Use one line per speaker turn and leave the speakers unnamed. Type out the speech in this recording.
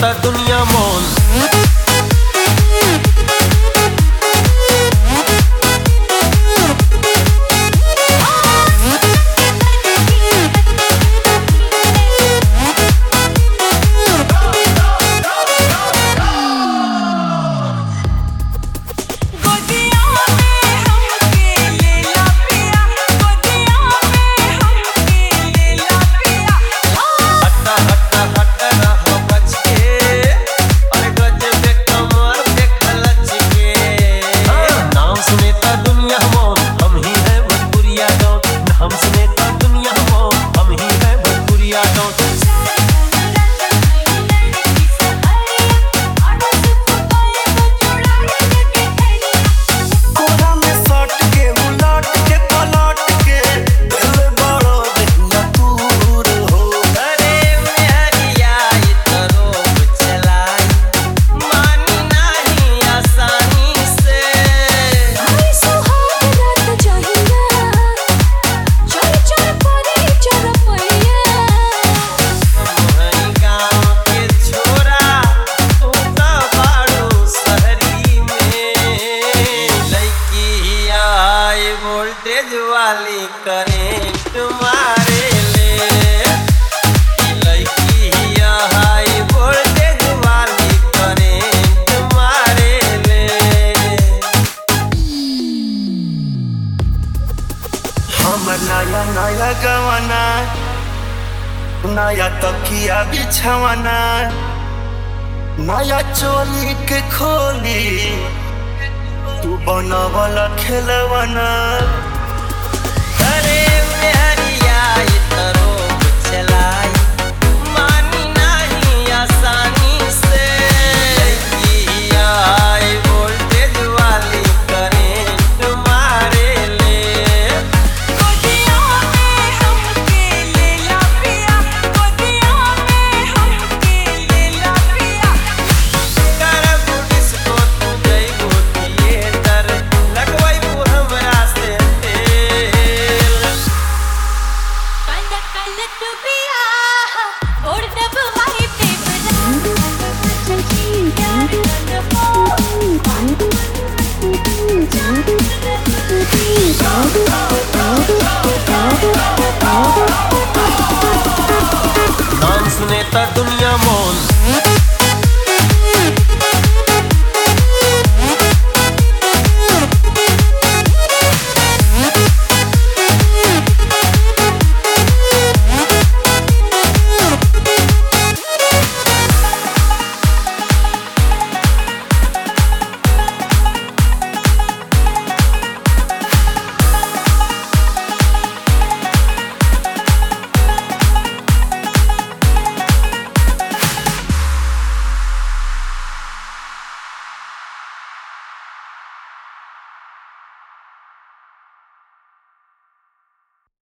ता दुनिया मौन। वोल्टेज वाली करेंट मारे ले, लड़की हाई वोल्टेज वाली करेंट मारे ले।
हमर नया नया गवाना, नया तकिया बिछवाना, नया चोली के खोली तू बनावल खेलवाना।
अरे मेहरिया इतरो चलाई मानी नहीं आसानी से, हाई वोल्टेज वाली करेंट मारे ले।
गोदिया में हमके ले ला पिया, गोदिया में हमके ले ला पिया।
करब डिस्को तू जइबो थिएटर, लगवाइबो हमरा से तेल।
काला काला तू पिया और दब वाई पेपरा यार
नाम सुने ता दुनिया